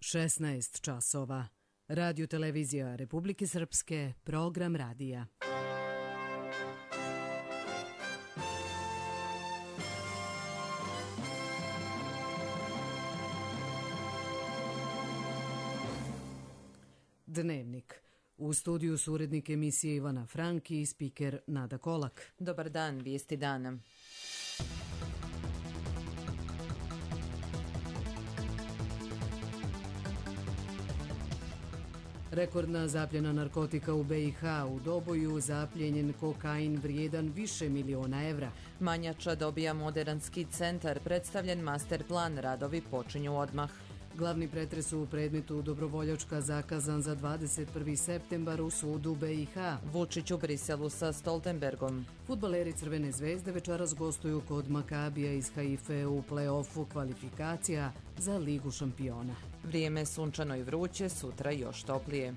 16 časova. Radio televizija Republike Srpske, program radija. Dnevnik. U studiju su urednik emisije Ivana Franki i spiker Nada Kolak. Dobar dan, vijesti dana. Rekordna zapljena narkotika u BiH, u Doboju zapljenjen kokain vrijedan više miliona evra. Manjača dobija moderan ski centar, predstavljen master plan, radovi počinju odmah. Glavni pretres u predmetu Dobrovoljačka zakazan za 21. septembar u sudu BiH. Vučić u Briselu sa Stoltenbergom. Fudbaleri Crvene zvezde večeras gostuju kod Makabija iz Haife u play-offu kvalifikacija za Ligu šampiona. Vrijeme sunčano i vruće, sutra još toplije.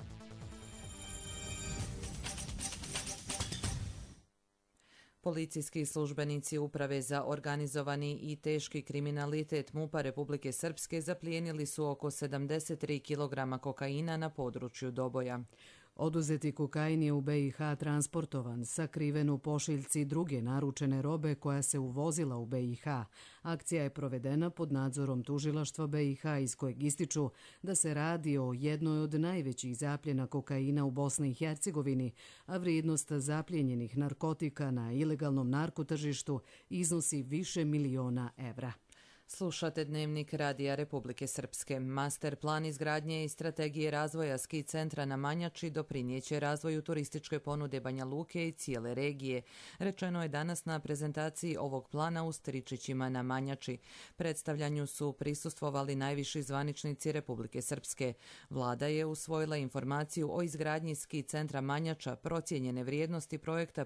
Policijski službenici Uprave za organizovani i teški kriminalitet MUP-a Republike Srpske zaplijenili su oko 73 kg kokaina na području Doboja. Oduzeti kokain je u BiH transportovan, sakriven u pošiljci druge naručene robe koja se uvozila u BiH. Akcija je provedena pod nadzorom tužilaštva BiH iz kojeg ističu da se radi o jednoj od najvećih zapljena kokaina u Bosni i Hercegovini, a vrijednost zapljenjenih narkotika na ilegalnom narkotržištu iznosi više miliona evra. Slušate Dnevnik Radija Republike Srpske. Master plan izgradnje i strategije razvoja ski centra na Manjači doprinijeće razvoju turističke ponude Banja Luke i cijele regije. Rečeno je danas na prezentaciji ovog plana u Stričićima na Manjači. Predstavljanju su prisustvovali najviši zvaničnici Republike Srpske. Vlada je usvojila informaciju o izgradnji ski centra Manjača procijenjene vrijednosti projekta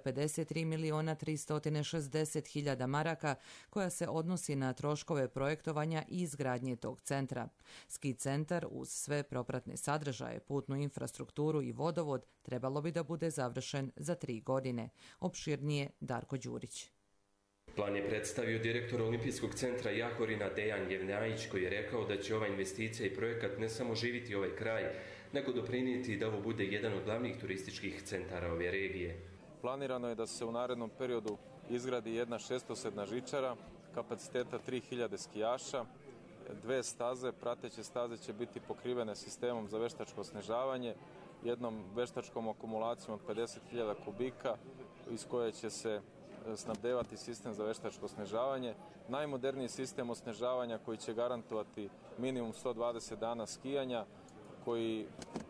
53.360.000 maraka koja se odnosi na troškove projektovanja i izgradnje tog centra. Ski centar uz sve propratne sadržaje, putnu infrastrukturu i vodovod trebalo bi da bude završen za 3 godine. Opširnije Darko Đurić. Plan je predstavio direktor Olimpijskog centra Jahorina Dejan Jevnjajić, koji je rekao da će ova investicija i projekat ne samo živiti ovaj kraj, nego doprinijeti da ovo bude jedan od glavnih turističkih centara ove regije. Planirano je da se u narednom periodu izgradi jedna šestosedna žičara, kapaciteta 3000 skijaša, 2 staze, prateće staze će biti pokrivene sistemom za veštačko snežavanje, jednom veštačkom akumulacijom od 50.000 kubika iz koje će se snabdevati sistem za veštačko snežavanje, najmoderniji sistem osnežavanja koji će garantovati minimum 120 dana skijanja, koji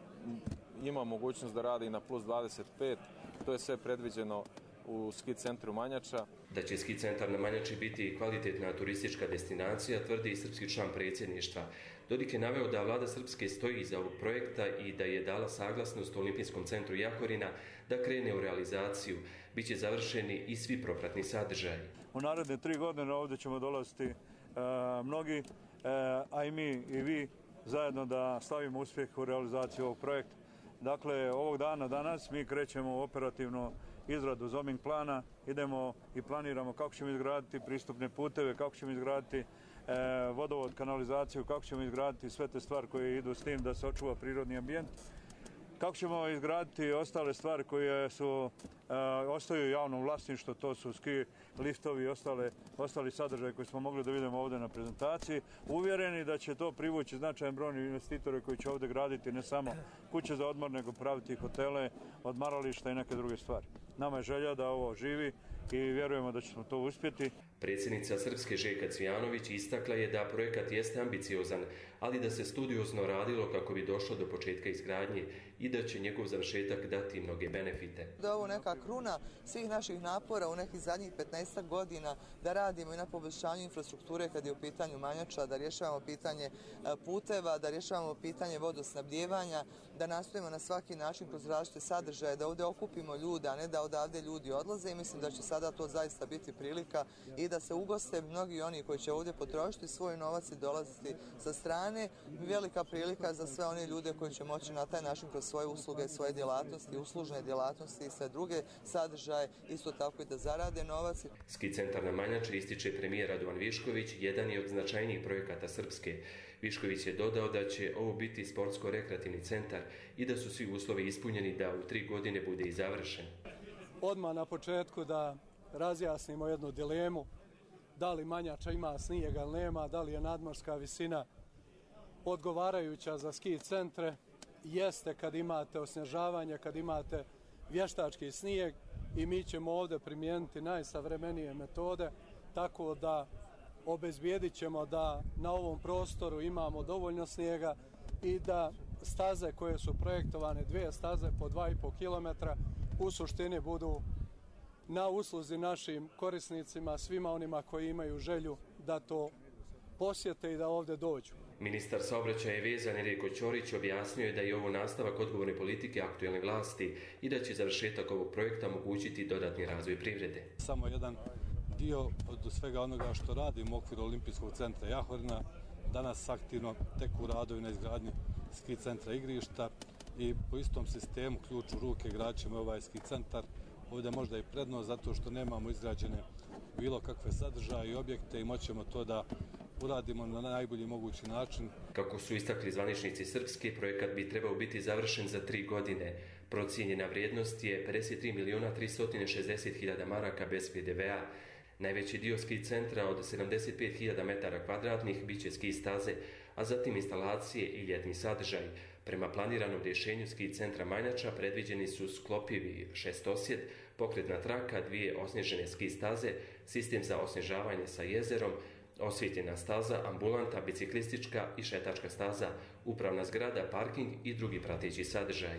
ima mogućnost da radi i na plus 25, to je sve predviđeno u ski centru Manjača. Da će ski centar na Manjači biti kvalitetna turistička destinacija, tvrdi i srpski član predsjedništva. Dodik je naveo da vlada Srpske stoji iza ovog projekta i da je dala saglasnost Olimpijskom centru Jahorina da krene u realizaciju. Biće završeni i svi propratni sadržaji. U naredne 3 godine ovdje ćemo dolaziti mnogi, a i mi i vi zajedno da stavimo uspjeh u realizaciju ovog projekta. Dakle, ovog dana danas mi krećemo u operativnu izradu zoning plana, idemo i planiramo kako ćemo izgraditi pristupne puteve, kako ćemo izgraditi vodovod, kanalizaciju, kako ćemo izgraditi sve te stvari koje idu s tim da se očuva prirodni ambijent. Kako ćemo izgraditi ostale stvari koje ostaju u javnom vlasništvu, to su ski liftovi i ostali sadržaj koji smo mogli da vidimo ovdje na prezentaciji. Uvjereni da će to privući značajan broj investitora koji će ovdje graditi ne samo kuće za odmor, nego praviti hotele, odmarališta i neke druge stvari. Nama je želja da ovo živi i vjerujemo da ćemo to uspjeti. Predsjednica Srpske Željka Cvijanović istakla je da projekat jeste ambiciozan, ali da se studiozno radilo kako bi došlo do početka izgradnje i da će njegov završetak dati mnoge benefite. Da je ovo neka kruna svih naših napora u nekih zadnjih 15 godina da radimo i na poboljšanju infrastrukture kad je u pitanju Manjača, da rješavamo pitanje puteva, da rješavamo pitanje vodosnabdijevanja, da nastojimo na svaki način kroz različite sadržaje da ovdje okupimo ljude, a ne da odavde ljudi odlaze, i mislim da će sada to zaista biti prilika i da se ugoste mnogi oni koji će ovdje potrošiti svoj novac i dolaziti sa strane. Velika prilika za sve one ljude koji će moći na taj način kroz svoje usluge, svoje djelatnosti, uslužne djelatnosti i sve druge sadržaje isto tako i da zarade novac. Ski centar na Manjači, ističe premijer Radovan Višković, jedan je od značajnijih projekata Srpske. Višković je dodao da će ovo biti sportsko-rekreativni centar i da su svi uslovi ispunjeni da u 3 godine bude i završen. Odmah na početku da razjasnimo jednu dilemu, da li Manjača ima snijega ili nema, da li je nadmorska visina odgovarajuća za ski centre. Jeste kad imate osnježavanje, kad imate vještački snijeg i mi ćemo ovdje primijeniti najsavremenije metode, tako da obezbijedit ćemo da na ovom prostoru imamo dovoljno snijega i da staze koje su projektovane, 2 staze po 2,5 km, u suštini budu na usluzi našim korisnicima, svima onima koji imaju želju da to posjete i da ovdje dođu. Ministar saobraćaja i veza Nedjeljko Ćorić objasnio je da je ovo nastavak odgovorne politike aktuelne vlasti i da će završetak ovog projekta omogućiti dodatni razvoj privrede. Samo jedan dio od svega onoga što radimo u okviru Olimpijskog centra Jahorina, danas aktivno teku radovi na izgradnji ski centra igrišta i po istom sistemu ključ u ruke gradit ćemo ovaj ski centar. Ovdje možda i prednost zato što nemamo izgrađene bilo kakve sadržaje i objekte i moćemo to da uradimo na najbolji mogući način. Kako su istakli zvaničnici Srpske, projekat bi trebao biti završen za 3 godine. Procijenjena vrijednost je 53.360.000 maraka bez PDV-a. Najveći dio ski centra od 75.000 metara kvadratnih bit će ski staze, a zatim instalacije i ljetni sadržaj. Prema planiranom rješenju ski centra Manjača predviđeni su sklopivi šestosjed, pokretna traka, 2 osnježene ski staze, sistem za osnježavanje sa jezerom, osvjetljena staza, ambulanta, biciklistička i šetačka staza, upravna zgrada, parking i drugi prateći sadržaj.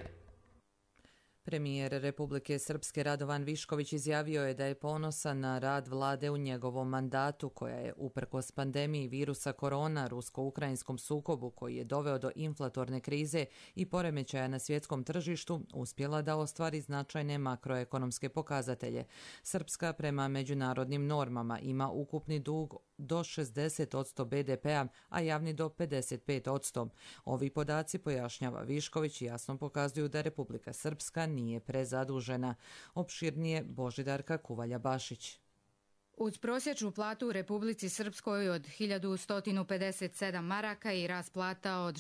Premijer Republike Srpske Radovan Višković izjavio je da je ponosan na rad vlade u njegovom mandatu, koja je uprkos pandemiji virusa korona, rusko-ukrajinskom sukobu koji je doveo do inflatorne krize i poremećaja na svjetskom tržištu, uspjela da ostvari značajne makroekonomske pokazatelje. Srpska prema međunarodnim normama ima ukupni dug do 60% BDP-a, a javni do 55%. Ovi podaci, pojašnjava Višković, jasno pokazuju da Republika Srpska nije prezadužena. Opširnije Božidarka Kuvalja-Bašić. Uz prosječnu platu u Republici Srpskoj od 1157 maraka i rast plata od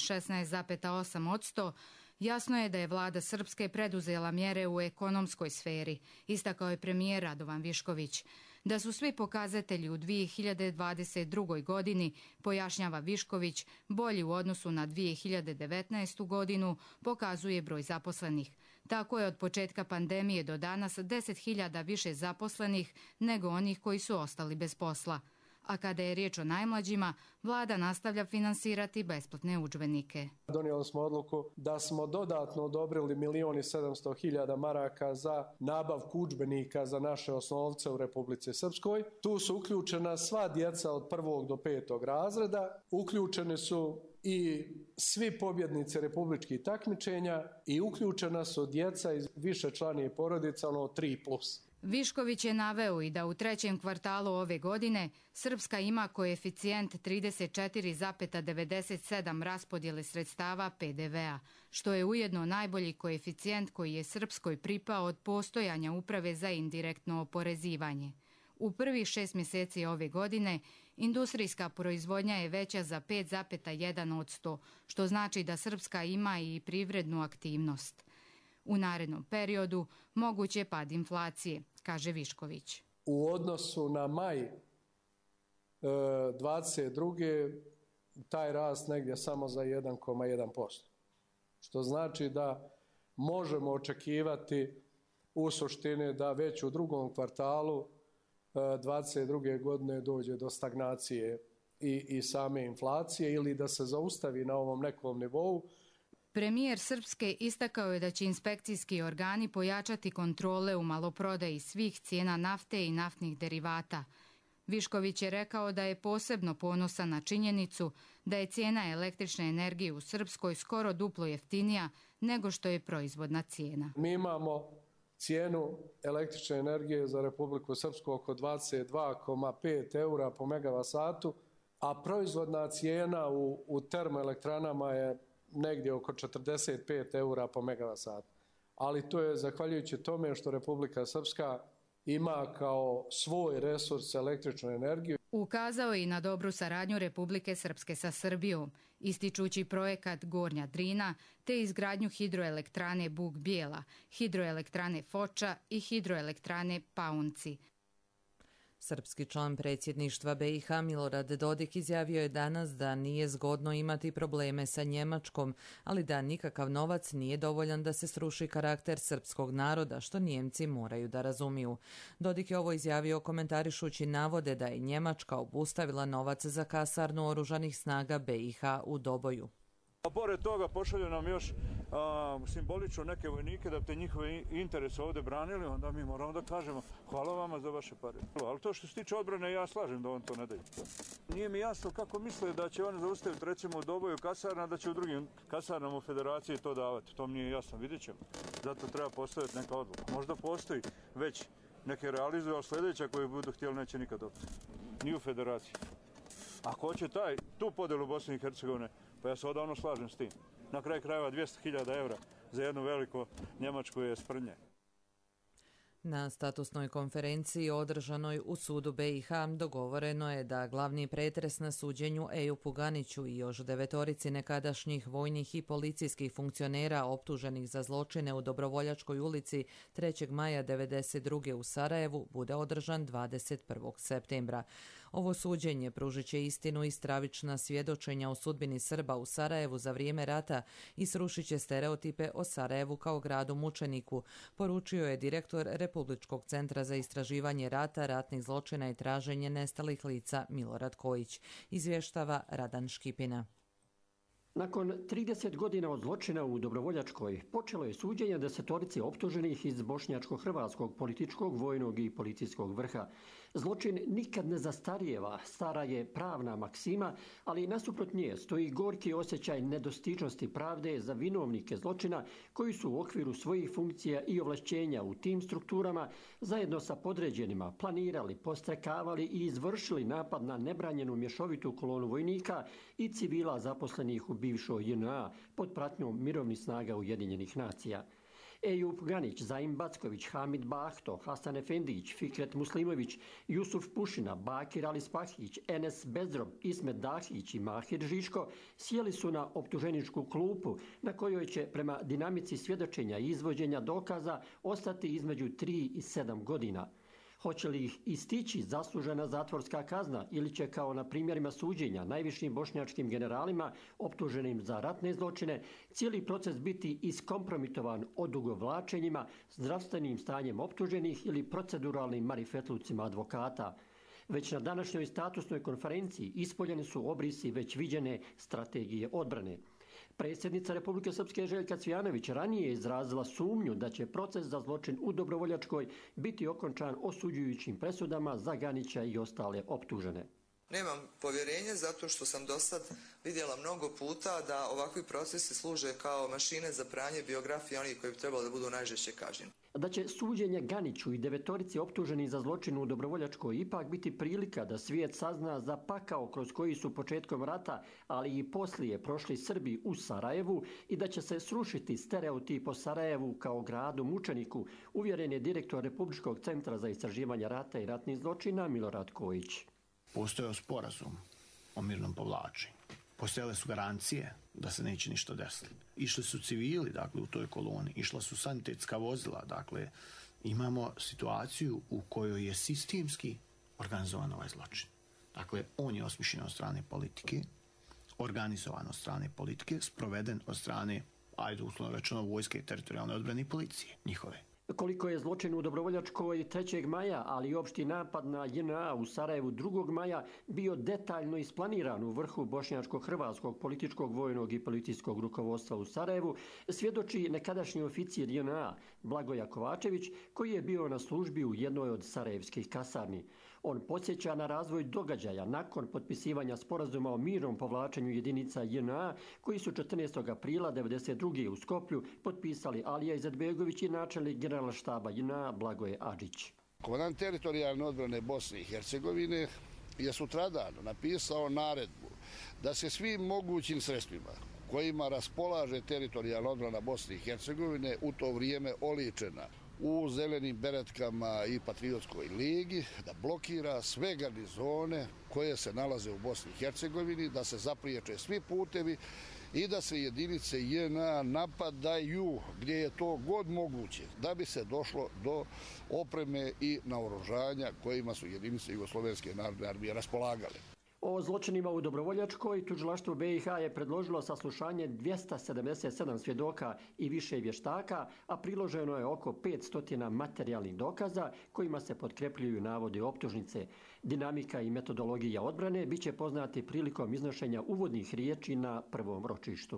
16,8%, jasno je da je vlada Srpske preduzela mjere u ekonomskoj sferi, istakao je premijer Radovan Višković. Da su svi pokazatelji u 2022. godini, pojašnjava Višković, bolji u odnosu na 2019. godinu, pokazuje broj zaposlenih. Tako je od početka pandemije do danas 10.000 više zaposlenih nego onih koji su ostali bez posla. A kada je riječ o najmlađima, vlada nastavlja finansirati besplatne udžbenike. Donijeli smo odluku da smo dodatno odobrili 1.700.000 maraka za nabavku udžbenika za naše osnovce u Republici Srpskoj. Tu su uključena sva djeca od 1. do 5. razreda, uključene su i svi pobjednici republičkih takmičenja i uključena su djeca iz višečlanije porodica, 3+. Višković je naveo i da u 3. kvartalu ove godine Srpska ima koeficijent 34,97 raspodjele sredstava PDV-a, što je ujedno najbolji koeficijent koji je Srpskoj pripao od postojanja Uprave za indirektno oporezivanje. U prvih 6 mjeseci ove godine industrijska proizvodnja je veća za 5,1%, što znači da Srpska ima i privrednu aktivnost. U narednom periodu moguć je pad inflacije, kaže Višković. U odnosu na maj 22. taj rast negdje samo za 1,1%. Što znači da možemo očekivati u suštini da već u 2. kvartalu 22. godine dođe do stagnacije i same inflacije ili da se zaustavi na ovom nekom nivou. Premijer Srpske istakao je da će inspekcijski organi pojačati kontrole u maloprodaji svih cijena nafte i naftnih derivata. Višković je rekao da je posebno ponosan na činjenicu da je cijena električne energije u Srpskoj skoro duplo jeftinija nego što je proizvodna cijena. Mi imamo cijenu električne energije za Republiku Srpsku oko 22,5 eura po megavatsatu, a proizvodna cijena u termoelektranama je negdje oko 45 eura po megavatsatu. Ali to je zahvaljujući tome što Republika Srpska ima kao svoj resurs električnu energiju. Ukazao je i na dobru saradnju Republike Srpske sa Srbijom, ističući projekat Gornja Drina te izgradnju hidroelektrane Buk Bijela, hidroelektrane Foča i hidroelektrane Paunci. Srpski član predsjedništva BiH Milorad Dodik izjavio je danas da nije zgodno imati probleme sa Njemačkom, ali da nikakav novac nije dovoljan da se sruši karakter srpskog naroda, što Nijemci moraju da razumiju. Dodik je ovo izjavio komentarišući navode da je Njemačka obustavila novac za kasarnu oružanih snaga BiH u Doboju. A pored toga pošalju nam još simbolično neke vojnike da bi te njihove interese ovdje branili, onda mi moramo da kažemo hvala vama za vaše pare. Ali to što se tiče odbrane, ja slažem da on to ne daju. Nije mi jasno kako misle da će oni zaustaviti recimo u Doboju kasarna, da će u drugim kasarnama u federaciji to davati. To mi nije jasno, vidjet ćemo. Zato treba postaviti neka odluka. Možda postoji već neke realizuju, ali sljedeća koju budu htjeli neće nikad dobiti. Ni u federaciji. Ako hoće tu podjelu Bosne i Hercegovine, pa ja se odavno slažem s tim. Na kraju krajeva 200.000 eura za jednu veliko Njemačku je sprnje. Na statusnoj konferenciji održanoj u sudu BiH dogovoreno je da glavni pretres na suđenju Ejupu Ganiću i još 9 nekadašnjih vojnih i policijskih funkcionera optuženih za zločine u Dobrovoljačkoj ulici 3. maja 1992. u Sarajevu bude održan 21. septembra. Ovo suđenje pružit će istinu i stravična svjedočenja o sudbini Srba u Sarajevu za vrijeme rata i srušit će stereotipe o Sarajevu kao gradu mučeniku, poručio je direktor Republičkog centra za istraživanje rata, ratnih zločina i traženje nestalih lica Milorad Kojić. Izvještava Radan Škipina. Nakon 30 godina od zločina u Dobrovoljačkoj počelo je suđenje 10 optuženih iz bošnjačko-hrvatskog političkog, vojnog i policijskog vrha. Zločin nikad ne zastarijeva, stara je pravna maksima, ali nasuprot nje stoji gorki osjećaj nedostižnosti pravde za vinovnike zločina koji su u okviru svojih funkcija i ovlašćenja u tim strukturama zajedno sa podređenima planirali, postrekavali i izvršili napad na nebranjenu mješovitu kolonu vojnika i civila zaposlenih u bivšoj JNA pod pratnjom mirovnih snaga Ujedinjenih nacija. Ejup Ganić, Zaim Backović, Hamid Bahto, Hasan Efendić, Fikret Muslimović, Jusuf Pušina, Bakir Ali Spahić, Enes Bezrob, Ismet Dahić i Mahir Žiško sjeli su na optuženičku klupu na kojoj će prema dinamici svjedočenja i izvođenja dokaza ostati između 3 i 7 godina. Hoće li ih istići zaslužena zatvorska kazna ili će kao na primjerima suđenja najvišim bošnjačkim generalima optuženim za ratne zločine cijeli proces biti iskompromitovan odugovlačenjima, zdravstvenim stanjem optuženih ili proceduralnim marifetlucima advokata. Već na današnjoj statusnoj konferenciji ispoljeni su obrisi već viđene strategije odbrane. Predsjednica Republike Srpske Željka Cvijanović ranije je izrazila sumnju da će proces za zločin u Dobrovoljačkoj biti okončan osuđujućim presudama za Ganića i ostale optužene. Nemam povjerenje zato što sam dosad vidjela mnogo puta da ovakvi procesi služe kao mašine za pranje biografije onih koji bi trebalo da budu najžešće kažnjeni. Da će suđenje Ganiću i 9 optuženih za zločin u Dobrovoljačkoj ipak biti prilika da svijet sazna za pakao kroz koji su početkom rata, ali i poslije prošli Srbi u Sarajevu i da će se srušiti stereotip o Sarajevu kao gradu mučeniku, uvjeren je direktor Republičkog centra za istraživanje rata i ratnih zločina Milorad Kojić. Postojao sporazum o mirnom povlačenju. Postojale su garancije da se neće ništa desiti. Išli su civili, dakle, u toj koloni, išla su sanitetska vozila, dakle, imamo situaciju u kojoj je sistemski organizovan ovaj zločin. Dakle, on je osmišljen od strane politike, organizovan od strane politike, sproveden od strane, ajde uslovno rečeno, vojske, teritorijalne odbrane i policije njihove. Koliko je zločin u Dobrovoljačkoj 3. maja, ali i opšti napad na JNA u Sarajevu 2. maja bio detaljno isplaniran u vrhu bošnjačko-hrvatskog političkog, vojnog i policijskog rukovodstva u Sarajevu, svjedoči nekadašnji oficir JNA Blagoja Kovačević, koji je bio na službi u jednoj od sarajevskih kasarni. On podsjeća na razvoj događaja nakon potpisivanja sporazuma o mirnom povlačenju jedinica JNA koji su 14. aprila 1992. u Skoplju potpisali Alija Izetbegović i načelnik generalštaba JNA Blagoje Adžić. Komandant teritorijalne odbrane Bosne i Hercegovine je sutradan napisao naredbu da se svim mogućim sredstvima kojima raspolaže teritorijalna odbrana Bosne i Hercegovine u to vrijeme oličena u zelenim beretkama i Patriotskoj ligi da blokira sve garnizone koje se nalaze u Bosni i Hercegovini, da se zapriječe svi putevi i da se jedinice JNA napadaju gdje je to god moguće, da bi se došlo do opreme i naoružanja kojima su jedinice Jugoslovenske narodne armije raspolagale. O zločinima u Dobrovoljačkoj tužilaštvo BiH je predložilo saslušanje 277 svjedoka i više vještaka, a priloženo je oko 500 materijalnih dokaza kojima se potkrepljuju navodi optužnice. Dinamika i metodologija odbrane bit će poznati prilikom iznošenja uvodnih riječi na prvom ročištu.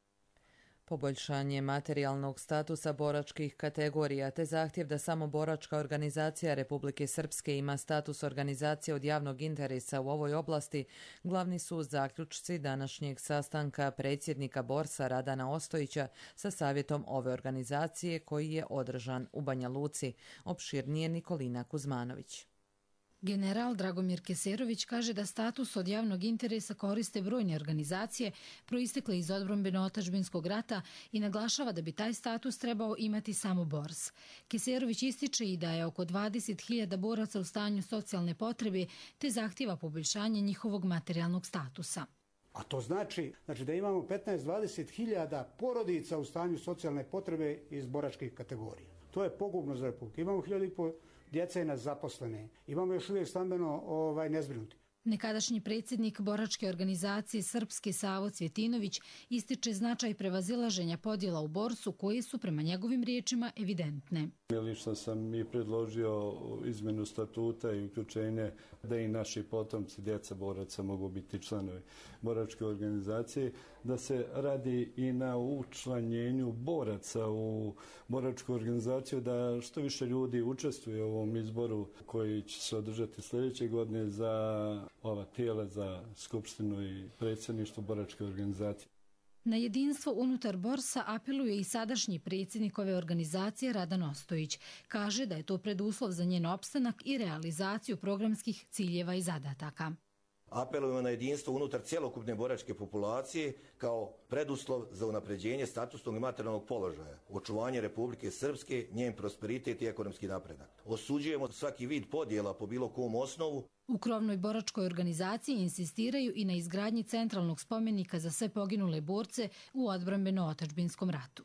Poboljšanje materijalnog statusa boračkih kategorija te zahtjev da samo boračka organizacija Republike Srpske ima status organizacije od javnog interesa u ovoj oblasti glavni su zaključci današnjeg sastanka predsjednika Borsa Radana Ostojića sa savjetom ove organizacije koji je održan u Banja Luci. Opširnije Nikolina Kuzmanović. General Dragomir Keserović kaže da status od javnog interesa koriste brojne organizacije proistekle iz odbrambeno-otadžbinskog rata i naglašava da bi taj status trebao imati samo Bors. Keserović ističe i da je oko 20.000 boraca u stanju socijalne potrebe te zahtjeva poboljšanje njihovog materijalnog statusa. A to znači da imamo 15-20.000 porodica u stanju socijalne potrebe iz boračkih kategorija. To je pogubno za Republiku. Imamo 1.500 djece nezaposlene. Imamo još uvijek stambeno nezbrinuti. Nekadašnji predsjednik boračke organizacije Srpske Savo Cvjetinović ističe značaj prevazilaženja podjela u Borsu koje su prema njegovim riječima evidentne. Lično sam i predložio izmjenu statuta i uključenje da i naši potomci, djeca boraca mogu biti članovi boračke organizacije, da se radi i na učlanjenju boraca u boračku organizaciju, da što više ljudi učestvuje u ovom izboru koji će se održati sljedeće godine za ova tijela, za skupštinu i predsjedništvo boračke organizacije. Na jedinstvo unutar Borsa apeluje i sadašnji predsjednik ove organizacije Radan Ostojić. Kaže da je to preduslov za njen opstanak i realizaciju programskih ciljeva i zadataka. Apelujemo na jedinstvo unutar cjelokupne boračke populacije kao preduslov za unapređenje statusnog i materijalnog položaja, očuvanje Republike Srpske, njen prosperitet i ekonomski napredak. Osuđujemo svaki vid podjela po bilo kom osnovu. U krovnoj boračkoj organizaciji insistiraju i na izgradnji centralnog spomenika za sve poginule borce u odbrambeno-otadžbinskom ratu.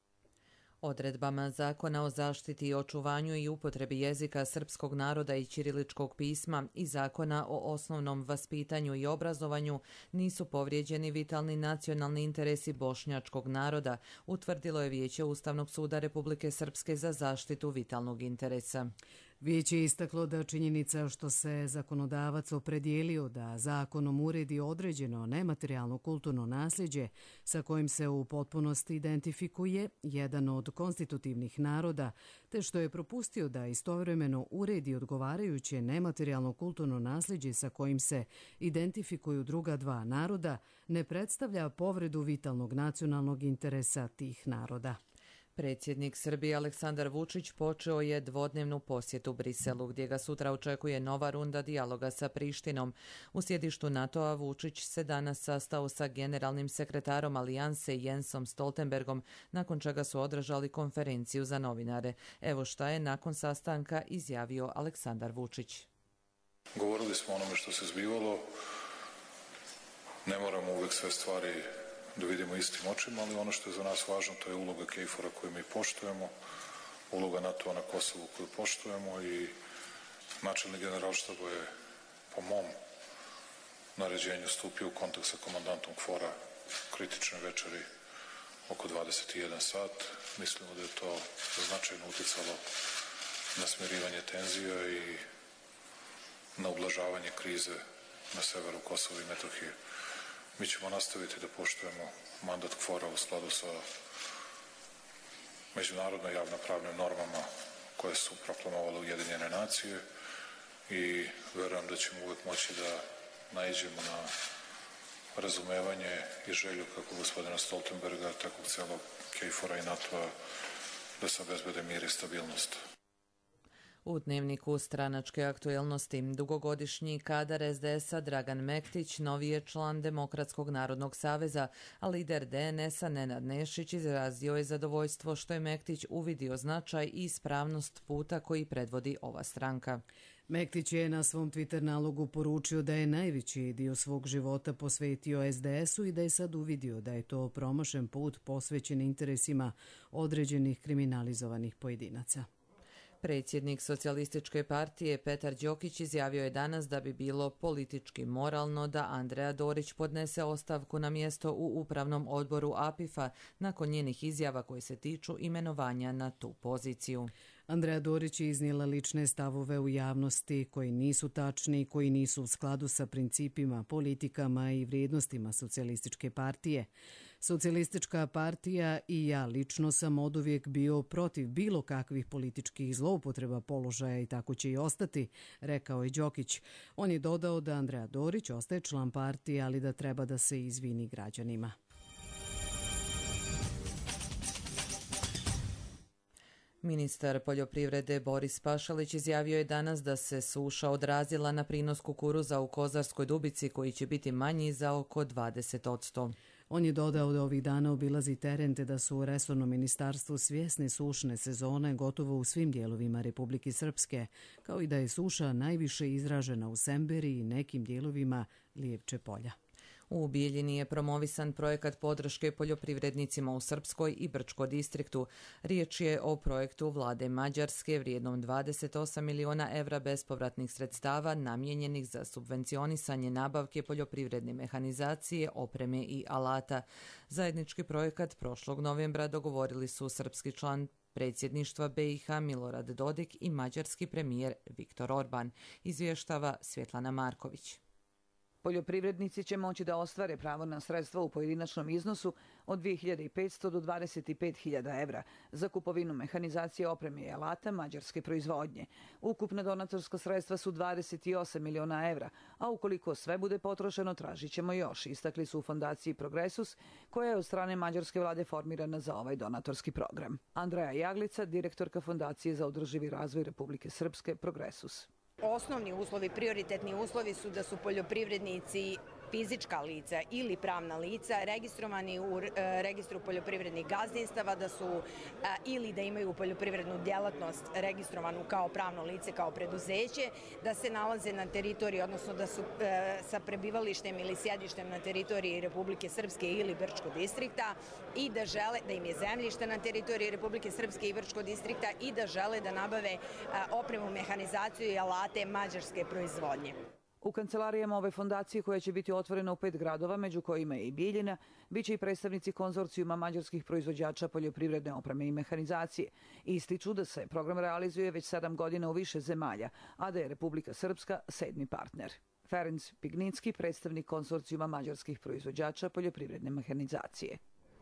Odredbama Zakona o zaštiti i očuvanju i upotrebi jezika srpskog naroda i ćiriličkog pisma i Zakona o osnovnom vaspitanju i obrazovanju nisu povrijeđeni vitalni nacionalni interesi bošnjačkog naroda, utvrdilo je Vijeće Ustavnog suda Republike Srpske za zaštitu vitalnog interesa. Vijeće je istaklo da činjenica što se zakonodavac opredijelio da zakonom uredi određeno nematerijalno kulturno nasljeđe sa kojim se u potpunosti identifikuje jedan od konstitutivnih naroda, te što je propustio da istovremeno uredi odgovarajuće nematerijalno kulturno nasljeđe sa kojim se identifikuju druga dva naroda, ne predstavlja povredu vitalnog nacionalnog interesa tih naroda. Predsjednik Srbije Aleksandar Vučić počeo je dvodnevnu posjetu Briselu, gdje ga sutra očekuje nova runda dijaloga sa Prištinom. U sjedištu NATO-a Vučić se danas sastao sa generalnim sekretarom Alijanse Jensom Stoltenbergom, nakon čega su održali konferenciju za novinare. Evo šta je nakon sastanka izjavio Aleksandar Vučić. Govorili smo o onome što se zbivalo. Ne moramo uvijek sve stvari da vidimo istim očima, ali ono što je za nas važno to je uloga KFOR-a koju mi poštujemo, uloga NATO-a na Kosovu koju poštujemo i načelnik generalštaba je po mom naređenju stupio u kontakt sa komandantom KFOR-a kritične večeri oko 21 sat. Mislimo da je to značajno uticalo na smirivanje tenzija i na ublažavanje krize na severu Kosova i Metohije. Mi ćemo nastaviti da poštujemo mandat KFOR-a u skladu sa međunarodno javnopravnim normama koje su proklamovale Ujedinjene nacije i verujem da ćemo uvek moći da naiđemo na razumevanje i želju kako gospodina Stoltenberga, tako celog KFOR-a i NATO-a da se obezbede mir i stabilnost. U dnevniku stranačke aktuelnosti dugogodišnji kadar SDS-a Dragan Mektić novi je član Demokratskog narodnog saveza, a lider DNS-a Nenad Nešić izrazio je zadovoljstvo što je Mektić uvidio značaj i ispravnost puta koji predvodi ova stranka. Mektić je na svom Twitter nalogu poručio da je najveći dio svog života posvetio SDS-u i da je sad uvidio da je to promašen put posvećen interesima određenih kriminalizovanih pojedinaca. Predsjednik Socijalističke partije Petar Đokić izjavio je danas da bi bilo politički moralno da Andreja Dorić podnese ostavku na mjesto u upravnom odboru APIF-a nakon njenih izjava koje se tiču imenovanja na tu poziciju. Andreja Dorić je iznijela lične stavove u javnosti koji nisu tačni i koji nisu u skladu sa principima, politikama i vrijednostima Socijalističke partije. Socijalistička partija i ja lično sam oduvijek bio protiv bilo kakvih političkih zloupotreba položaja i tako će i ostati, rekao je Đokić. On je dodao da Andreja Dorić ostaje član partije, ali da treba da se izvini građanima. Ministar poljoprivrede Boris Pašalić izjavio je danas da se suša odrazila na prinos kukuruza u Kozarskoj Dubici koji će biti manji za oko 20%. On je dodao da ovih dana obilazi teren te da su u resornom ministarstvu svjesni sušne sezone gotovo u svim dijelovima Republike Srpske, kao i da je suša najviše izražena u Semberi i nekim dijelovima Lijevče polja. U Bijeljini je promovisan projekat podrške poljoprivrednicima u Srpskoj i Brčko distriktu. Riječ je o projektu vlade Mađarske vrijednom 28 miliona evra bespovratnih sredstava namijenjenih za subvencionisanje nabavke poljoprivredne mehanizacije, opreme i alata. Zajednički projekat prošlog novembra dogovorili su srpski član predsjedništva BiH Milorad Dodik i mađarski premijer Viktor Orban, izvještava Svjetlana Marković. Poljoprivrednici će moći da ostvare pravo na sredstva u pojedinačnom iznosu od 2.500 do 25.000 evra za kupovinu mehanizacije, opreme i alata mađarske proizvodnje. Ukupna donatorska sredstva su 28 miliona evra, a ukoliko sve bude potrošeno, tražit ćemo još, istakli su u fondaciji Progresus, koja je od strane mađarske vlade formirana za ovaj donatorski program. Andreja Jaglica, direktorka Fondacije za održivi razvoj Republike Srpske Progresus. Osnovni uslovi, prioritetni uslovi su da su poljoprivrednici fizička lica ili pravna lica registrovani u registru poljoprivrednih gazdinstava, da su ili da imaju poljoprivrednu djelatnost registrovanu kao pravno lice, kao preduzeće, da se nalaze na teritoriji, odnosno da su sa prebivalištem ili sjedištem na teritoriji Republike Srpske ili Brčkog distrikta i da žele da im je zemljište na teritoriji Republike Srpske i Brčkog distrikta i da žele da nabave opremu, mehanizaciju i alate mađarske proizvodnje. U kancelarijama ove fondacije, koja će biti otvorena u 5 gradova, među kojima je i Bijeljina, bit će i predstavnici konzorcijuma mađarskih proizvođača poljoprivredne opreme i mehanizacije. Ističu da se program realizuje već 7 godina u više zemalja, a da je Republika Srpska 7. partner. Ferenc Pignicki, predstavnik konzorcijuma mađarskih proizvođača poljoprivredne mehanizacije.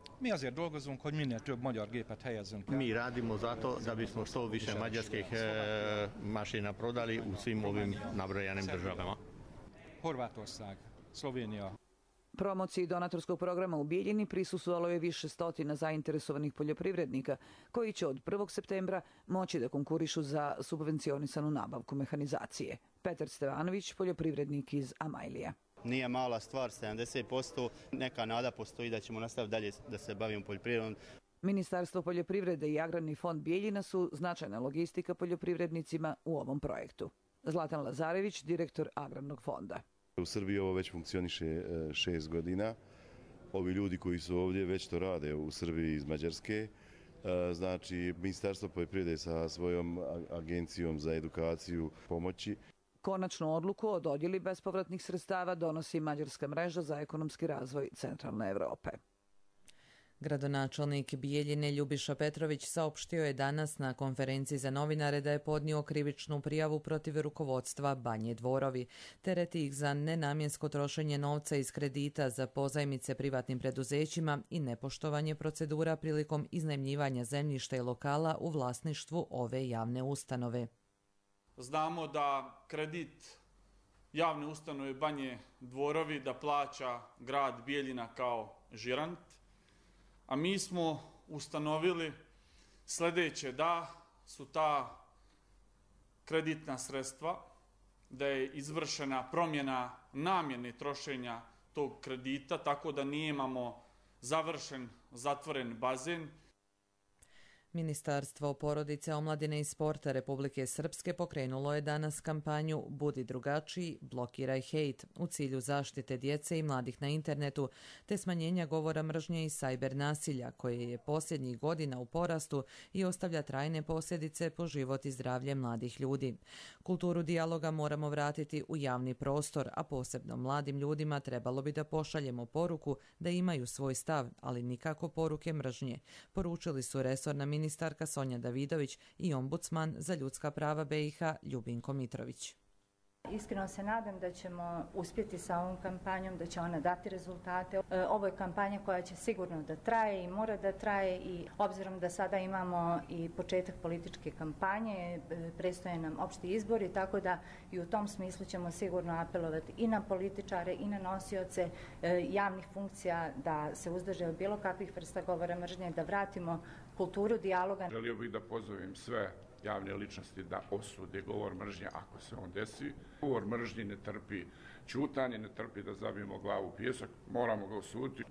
Mi radimo zato da bismo što više mađarskih mašina prodali u svim ovim nabrojanim državama. Promociji donatorskog programa u Bijeljini prisustvovalo je više stotina zainteresovanih poljoprivrednika koji će od 1. septembra moći da konkurišu za subvencionisanu nabavku mehanizacije. Petar Stevanović, poljoprivrednik iz Amajlija. Nije mala stvar, 70%. Neka nada postoji da ćemo nastaviti dalje da se bavimo poljoprivredom. Ministarstvo poljoprivrede i Agrarni fond Bijeljina su značajna logistika poljoprivrednicima u ovom projektu. Zlatan Lazarević, direktor Agrarnog fonda. U Srbiji ovo već funkcioniše 6 godina. Ovi ljudi koji su ovdje već to rade u Srbiji iz Mađarske. Znači, Ministarstvo poljoprivrede sa svojom agencijom za edukaciju pomoći. Konačnu odluku o dodjeli bespovratnih sredstava donosi Mađarska mreža za ekonomski razvoj Centralne Evrope. Gradonačelnik Bijeljine Ljubiša Petrović saopštio je danas na konferenciji za novinare da je podnio krivičnu prijavu protiv rukovodstva Banje Dvorovi. Tereti ih za nenamjensko trošenje novca iz kredita za pozajmice privatnim preduzećima i nepoštovanje procedura prilikom iznajmljivanja zemljišta i lokala u vlasništvu ove javne ustanove. Znamo da kredit javne ustanove Banje Dvorovi da plaća grad Bijeljina kao žirant, a mi smo ustanovili sljedeće, da su ta kreditna sredstva, da je izvršena promjena namjene trošenja tog kredita, tako da nemamo završen, zatvoren bazen. Ministarstvo porodice, omladine i sporta Republike Srpske pokrenulo je danas kampanju Budi drugačiji, blokiraj hejt u cilju zaštite djece i mladih na internetu te smanjenja govora mržnje i sajber nasilja koje je posljednjih godina u porastu i ostavlja trajne posljedice po život i zdravlje mladih ljudi. Kulturu dijaloga moramo vratiti u javni prostor, a posebno mladim ljudima trebalo bi da pošaljemo poruku da imaju svoj stav, ali nikako poruke mržnje, poručili su resorna ministarka Sonja Davidović i ombudsman za ljudska prava BiH Ljubinko Mitrović. Iskreno se nadam da ćemo uspjeti sa ovom kampanjom, da će ona dati rezultate. Ovo je kampanja koja će sigurno da traje i mora da traje i obzirom da sada imamo i početak političke kampanje, predstoje nam opšti izbori, tako da i u tom smislu ćemo sigurno apelovati i na političare i na nosioce javnih funkcija da se uzdrže od bilo kakvih vrsta govora mržnje, da vratimo kulturu dijaloga. Želio bih da pozovem sve javne ličnosti da osude govor mržnje ako se on desi. Govor mržnje ne trpi ćutanje, ne trpi da zabijemo glavu u pijesak, moramo ga osuditi.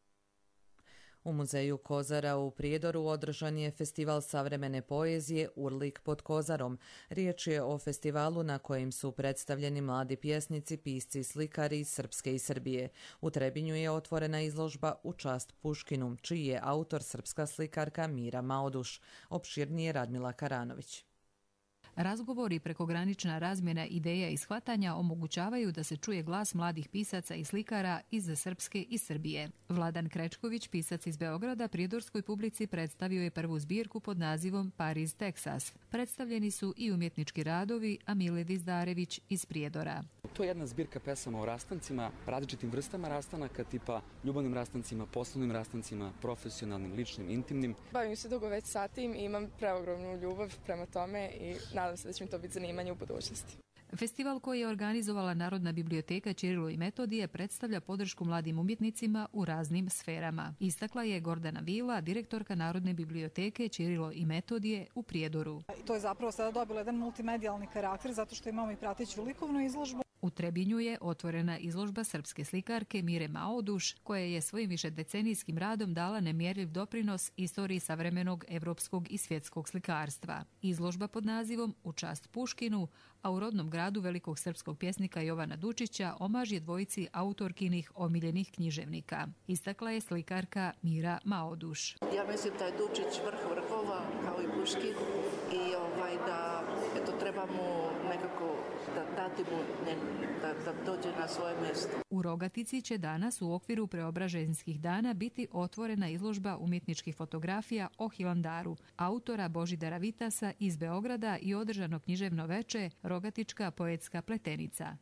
U muzeju Kozara u Prijedoru održan je festival savremene poezije Urlik pod Kozarom. Riječ je o festivalu na kojem su predstavljeni mladi pjesnici, pisci i slikari iz Srpske i Srbije. U Trebinju je otvorena izložba U čast Puškinu, čiji je autor srpska slikarka Mira Maoduš. Opširnije Radmila Karanović. Razgovori i prekogranična razmjena ideja i shvatanja omogućavaju da se čuje glas mladih pisaca i slikara iz Srpske i Srbije. Vladan Krečković, pisac iz Beograda, prijedorskoj publici predstavio je prvu zbirku pod nazivom Pariz, Teksas. Predstavljeni su i umjetnički radovi, a Miledi Zdarević iz Prijedora. To je jedna zbirka pesama o rastancima, različitim vrstama rastanaka, tipa ljubavnim rastancima, poslovnim rastancima, profesionalnim, ličnim, intimnim. Bavim se dugo već sa tim i imam preogromnu ljubav prema tome i nadam se da će mi to biti zanimanje u budućnosti. Festival koji je organizovala Narodna biblioteka Ćirilo i Metodije predstavlja podršku mladim umjetnicima u raznim sferama. Istakla je Gordana Vila, direktorka Narodne biblioteke Ćirilo i Metodije u Prijedoru. To je zapravo sada dobilo jedan multimedijalni karakter zato što imamo i prateću likovnu izložbu. U Trebinju je otvorena izložba srpske slikarke Mire Maoduš, koja je svojim višedecenijskim radom dala nemjerljiv doprinos istoriji savremenog evropskog i svjetskog slikarstva. Izložba pod nazivom U čast Puškinu, a u rodnom gradu velikog srpskog pjesnika Jovana Dučića omaž je dvojici autorkinih omiljenih književnika. Istakla je slikarka Mira Maoduš. Ja mislim da je Dučić vrh vrhova, kao i Puškin, i da treba mu nekako dati mu da dođe na svoje mjesto. U Rogatici će danas u okviru Preobraženskih dana biti otvorena izložba umjetničkih fotografija o Hilandaru, autora Božidara Vitasa iz Beograda i održano književno veče Rogatička poetska pletenica.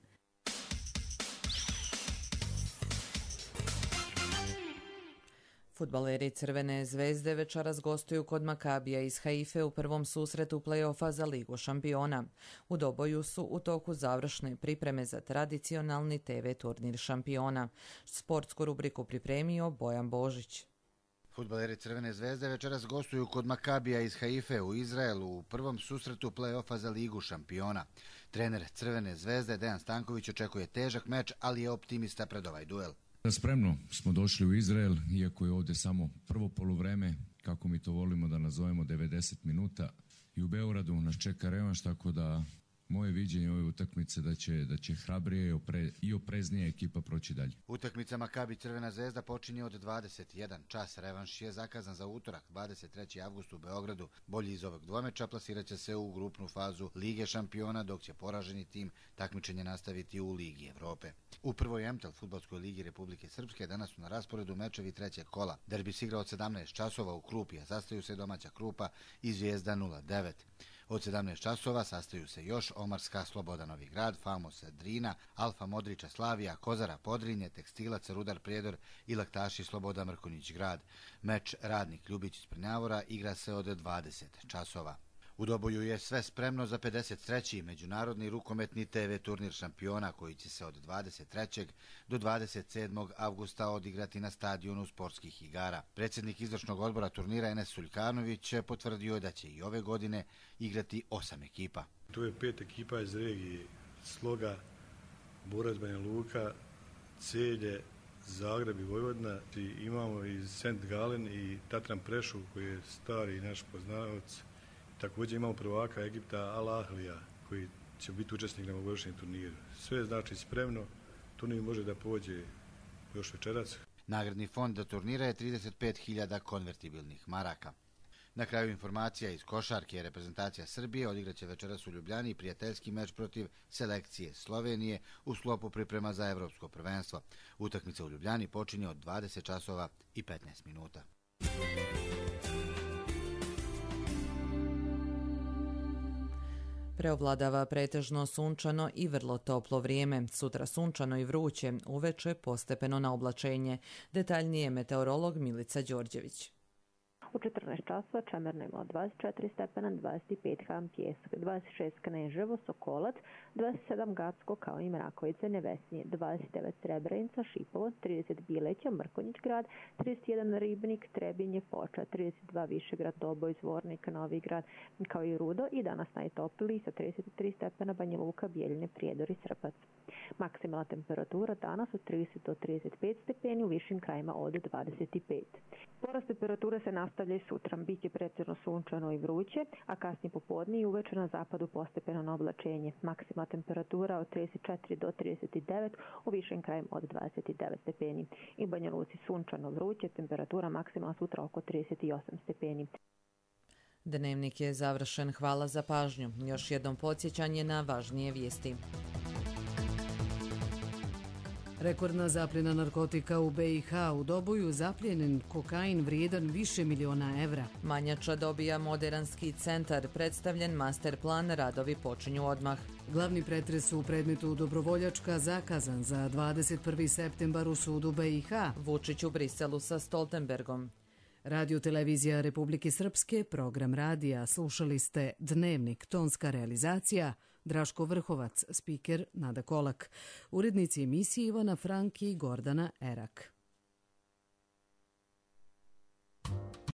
Fudbaleri Crvene zvezde večeras gostuju kod Makabija iz Haife u prvom susretu play-offa za Ligu šampiona. U Doboju su u toku završne pripreme za tradicionalni TV turnir šampiona. Sportsku rubriku pripremio Bojan Božić. Fudbaleri Crvene zvezde večeras gostuju kod Makabija iz Haife u Izraelu u prvom susretu play-offa za Ligu šampiona. Trener Crvene zvezde Dejan Stanković očekuje težak meč, ali je optimista pred ovaj duel. Spremno smo došli u Izrael, iako je ovdje samo prvo poluvreme, kako mi to volimo da nazovemo 90 minuta. I u Beogradu nas čeka revanš, tako da moje viđenje ove utakmice da će hrabrije i opreznija ekipa proći dalje. Utakmica Makabi Crvena zvezda počinje od 21 čas. Revanš je zakazan za utorak, 23. avgust u Beogradu. Bolji iz ovog dvomeča plasiraće se u grupnu fazu Lige šampiona, dok će poraženi tim takmičenje nastaviti u Ligi Evrope. U prvoj MTEL fudbalskoj ligi Republike Srpske danas su na rasporedu mečevi trećeg kola. Derbi se igra od 17 časova u Krupi, a sastaju se domaća Krupa i Zvijezda 09. Od 17 časova sastaju se još Omarska Sloboda Novi Grad, Famos Drina, Alfa Modrića Slavija, Kozara Podrinje, Tekstilac Rudar Prijedor i Laktaši Sloboda Mrkonjić Grad. Meč Radnik Ljubić iz Prnjavora igra se od 20 časova. U Doboju je sve spremno za 53. međunarodni rukometni TV turnir šampiona koji će se od 23. do 27. avgusta odigrati na stadionu sportskih igara. Predsjednik izvršnog odbora turnira Enes Suljkanović potvrdio je da će i ove godine igrati 8 ekipa. Tu je 5 ekipa iz regije Sloga, Borac, Banja Luka, Celje, Zagreb i Vojvodina. Imamo i Sent Galen i Tatran Prešov koji je stari naš poznavac. Također imamo prvaka Egipta Al Ahlija koji će biti učesnik na ovogodišnjem turniru. Sve je znači spremno, turnir može da pođe još večeras. Nagradni fond do turnira je 35.000 konvertibilnih maraka. Na kraju informacija iz košarke, reprezentacija Srbije odigraće večeras u Ljubljani prijateljski meč protiv selekcije Slovenije u sklopu priprema za evropsko prvenstvo. Utakmica u Ljubljani počinje od 20 časova i 15 minuta. Preovladava pretežno sunčano i vrlo toplo vrijeme. Sutra sunčano i vruće, uveče postepeno na oblačenje. Detaljnije meteorolog Milica Đorđević. U 14 časova Čemerna ima 24 stepena, 25 Ham Pjesak, 26 Kneževo, Sokolac, 27 Gacko kao i Mrakovice, Nevesnije, 29 Srebrenica, Šipovo, 30 Bileća, Mrkonjić grad, 31 Ribnik, Trebinje, Foča, 32 Višegrad, Doboj, Zvornik, Novi grad kao i Rudo i danas najtopliji sa 33 stepena Banja Luka, Bijeljine, Prijedor i Srpac. Maksimalna temperatura danas od 30 do 35 stepeni, u višim krajima od 25. Porast temperature se nastavlja i sutra. Biće pretežno sunčano i vruće, a kasnije popodne i uveče na zapadu postepeno na oblačenje. Maksimalna temperatura od 34 do 39, u višim krajima od 29 stepeni. I u Banja Luci sunčano vruće, temperatura maksimalna sutra oko 38 stepeni. Dnevnik je završen. Hvala za pažnju. Još jednom podsjećanje na važnije vijesti. Rekordna zapljena narkotika u BiH, u Doboju zapljenjen kokain vrijedan više miliona evra. Manjača dobija moderanski centar, predstavljen master plan, radovi počinju odmah. Glavni pretres u predmetu Dobrovoljačka zakazan za 21. septembar u sudu BiH. Vučić u Briselu sa Stoltenbergom. Radio Televizija Republike Srpske, program radija, slušali ste Dnevnik, tonska realizacija, Draško Vrhovac, spiker Nada Kolak, urednici emisije Ivana Franki i Gordana Erak.